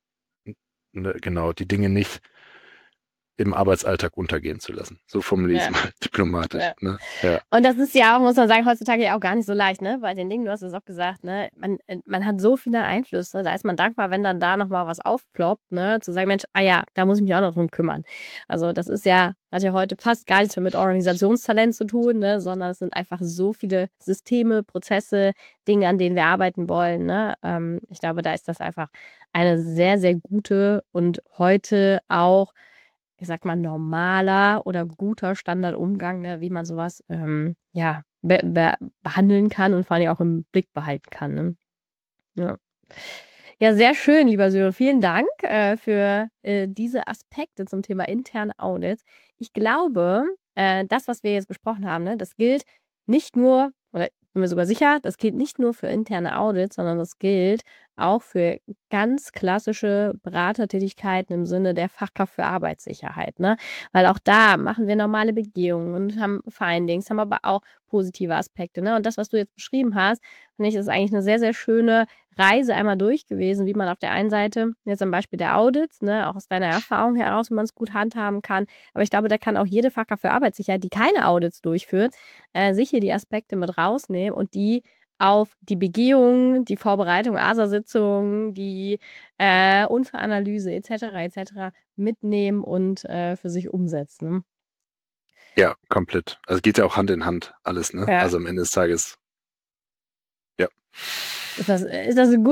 ne, genau, die Dinge nicht im Arbeitsalltag untergehen zu lassen. So formuliere ich es Ja. mal diplomatisch, Ja. ne? Ja. Und das ist ja auch, muss man sagen, heutzutage ja auch gar nicht so leicht, ne? Bei den Dingen, du hast es auch gesagt, ne? Man hat so viele Einflüsse, da ist man dankbar, wenn dann da nochmal was aufploppt, ne? Zu sagen, Mensch, ah ja, da muss ich mich auch noch drum kümmern. Also das ist ja, hat ja heute fast gar nichts mehr mit Organisationstalent zu tun, ne? Sondern es sind einfach so viele Systeme, Prozesse, Dinge, an denen wir arbeiten wollen, ne? Ich glaube, da ist das einfach eine sehr, sehr gute und heute auch, ich sag mal, normaler oder guter Standardumgang, ne, wie man sowas ja, behandeln kann und vor allem auch im Blick behalten kann, ne? Ja. Ja, sehr schön, lieber Sören. Vielen Dank, für, diese Aspekte zum Thema interne Audits. Ich glaube, das, was wir jetzt besprochen haben, ne, das gilt nicht nur oder ich bin mir sogar sicher, das gilt nicht nur für interne Audits, sondern das gilt auch für ganz klassische Beratertätigkeiten im Sinne der Fachkraft für Arbeitssicherheit, ne? Weil auch da machen wir normale Begehungen und haben Findings, haben aber auch positive Aspekte, ne? Und das, was du jetzt beschrieben hast, finde ich, ist eigentlich eine sehr, sehr schöne Reise einmal durch gewesen, wie man auf der einen Seite jetzt am Beispiel der Audits, ne, auch aus deiner Erfahrung heraus, wie man es gut handhaben kann. Aber ich glaube, da kann auch jede Fachkraft für Arbeitssicherheit, die keine Audits durchführt, sich hier die Aspekte mit rausnehmen und die auf die Begehung, die Vorbereitung ASA-Sitzungen, die Unfallanalyse et cetera mitnehmen und für sich umsetzen. Ne? Ja, komplett. Also geht ja auch Hand in Hand, alles, ne? Ja. Also am Ende des Tages, ja. Ist das ein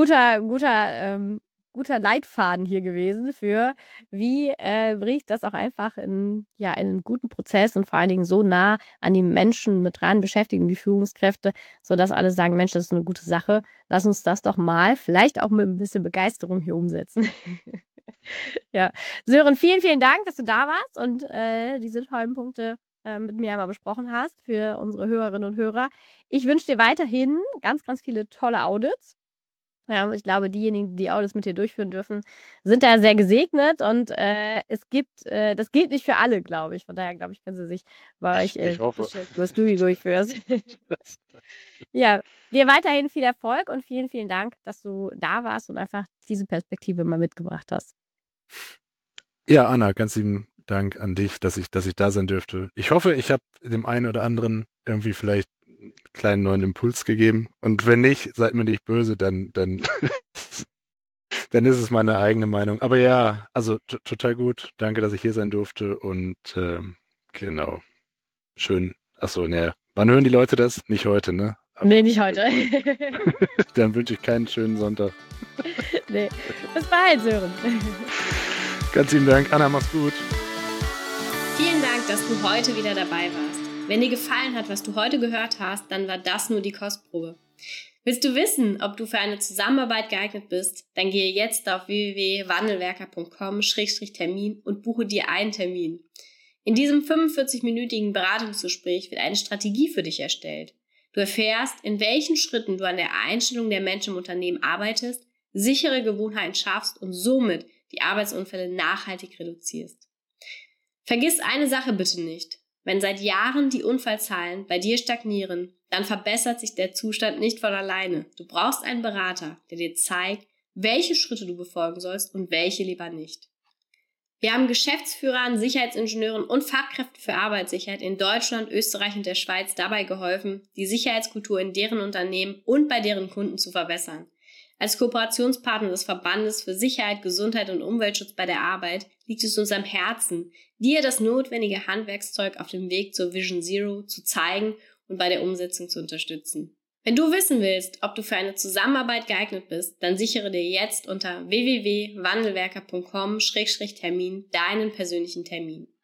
guter Leitfaden hier gewesen für, wie, bringe ich das auch einfach in ja, in 'n guten Prozess und vor allen Dingen so nah an die Menschen mit dran, beschäftigen die Führungskräfte, sodass alle sagen: „Mensch, das ist eine gute Sache. Lass uns das doch mal vielleicht auch mit ein bisschen Begeisterung hier umsetzen.“ Ja. Sören, vielen, vielen Dank, dass du da warst und, diese tollen Punkte, mit mir einmal besprochen hast für unsere Hörerinnen und Hörer. Ich wünsche dir weiterhin ganz, ganz viele tolle Audits Ja, ich glaube, diejenigen, die Audits mit dir durchführen dürfen, sind da sehr gesegnet und das gilt nicht für alle, glaube ich. Von daher, glaube ich, können sie sich bei euch Ich hoffe. beschäftigen, was du hier durchführst. Ja, dir weiterhin viel Erfolg und vielen, vielen Dank, dass du da warst und einfach diese Perspektive mal mitgebracht hast. Ja, Anna, ganz lieben Dank an dich, dass ich da sein dürfte. Ich hoffe, ich habe dem einen oder anderen irgendwie vielleicht einen kleinen neuen Impuls gegeben. Und wenn nicht, seid mir nicht böse, dann dann ist es meine eigene Meinung. Aber ja, also total gut. Danke, dass ich hier sein durfte. Und genau, schön. Achso, ne. Wann hören die Leute das? Nicht heute, ne? Nee, nicht heute. Dann wünsche ich keinen schönen Sonntag. Nee. Bis bald, Sören. Ganz lieben Dank. Anna, mach's gut. Vielen Dank, dass du heute wieder dabei warst. Wenn dir gefallen hat, was du heute gehört hast, dann war das nur die Kostprobe. Willst du wissen, ob du für eine Zusammenarbeit geeignet bist? Dann gehe jetzt auf www.wandelwerker.com/Termin und buche dir einen Termin. In diesem 45-minütigen Beratungsgespräch wird eine Strategie für dich erstellt. Du erfährst, in welchen Schritten du an der Einstellung der Menschen im Unternehmen arbeitest, sichere Gewohnheiten schaffst und somit die Arbeitsunfälle nachhaltig reduzierst. Vergiss eine Sache bitte nicht. Wenn seit Jahren die Unfallzahlen bei dir stagnieren, dann verbessert sich der Zustand nicht von alleine. Du brauchst einen Berater, der dir zeigt, welche Schritte du befolgen sollst und welche lieber nicht. Wir haben Geschäftsführern, Sicherheitsingenieuren und Fachkräften für Arbeitssicherheit in Deutschland, Österreich und der Schweiz dabei geholfen, die Sicherheitskultur in deren Unternehmen und bei deren Kunden zu verbessern. Als Kooperationspartner des Verbandes für Sicherheit, Gesundheit und Umweltschutz bei der Arbeit liegt es uns am Herzen, dir das notwendige Handwerkszeug auf dem Weg zur Vision Zero zu zeigen und bei der Umsetzung zu unterstützen. Wenn du wissen willst, ob du für eine Zusammenarbeit geeignet bist, dann sichere dir jetzt unter www.wandelwerker.com/Termin deinen persönlichen Termin.